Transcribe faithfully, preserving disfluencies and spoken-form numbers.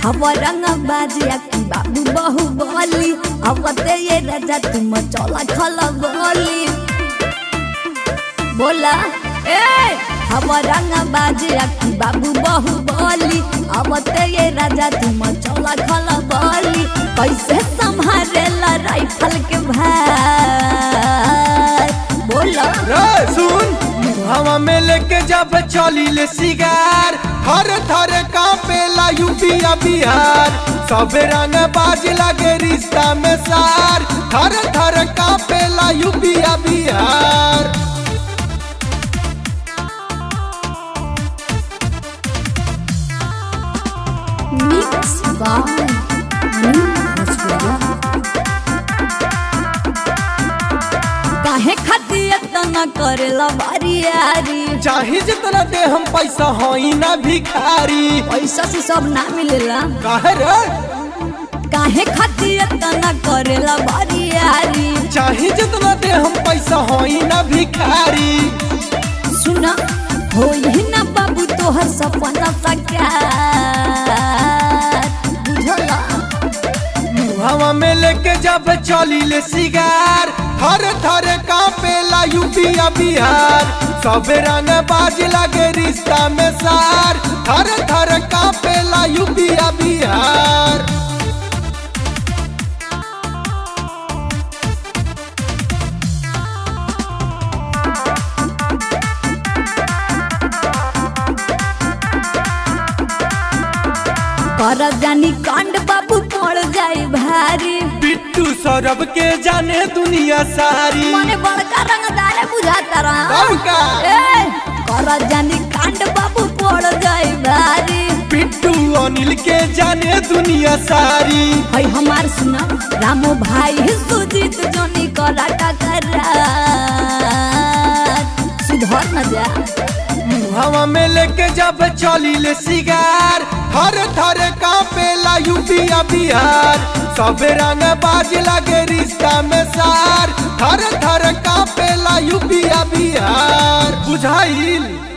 हवा रंग बाजिया की बाबू बहु बोली अवते ये राजा तुम चौला खला बोली बोला ए हवा रंग बाजिया की बाबू बहु बोली अवते ये राजा तुम चौला खला बोली कैसे संभालेला राइफल के भाई बोला रे सुन हवा में लेके जब चली ले सिगार थर थर कांपेला यूपी बिहार सब रंग बाज लगे रिश्ता में सार थर थर कांपेला यूपी बिहार मिक्स बाय काहे खाती इतना करेला बारी यारी चाहे जितना दे हम पैसा होई ना भिखारी पैसा से सब ना मिलेला काहे रे काहे खाती इतना करेला बारी यारी चाहे जितना दे हम पैसा होई ना भिखारी सुना होई ना बाबू तोहर सपना साकार बुझला हवा में लेके जब चली ले सिगार थर थर कांपेला यूपी बिहार सब रंग बाज लगे रिश्ता में सार थर थर कांपेला यूपी बिहार कर जानी कांड बाबू पड़ जाए भारी बिट्टू सौरभ के जाने दुनिया सारी मने बड़का रंगदार बुझाता रहा बड़का ए कर जानी कांड बाबू पड़ जाए भारी बिट्टू अनिल के जाने दुनिया सारी भाई हमार सुना रामो भाई सुजीत जोनी कराटा कर सुधर न जा हवा में लेके जब चली ले सिगार थर थर कांपेला यूपी बिहार सब रंग बाज लगे रिश्ता में सार थर थर कांपेला यूपी बिहार बुझाइल।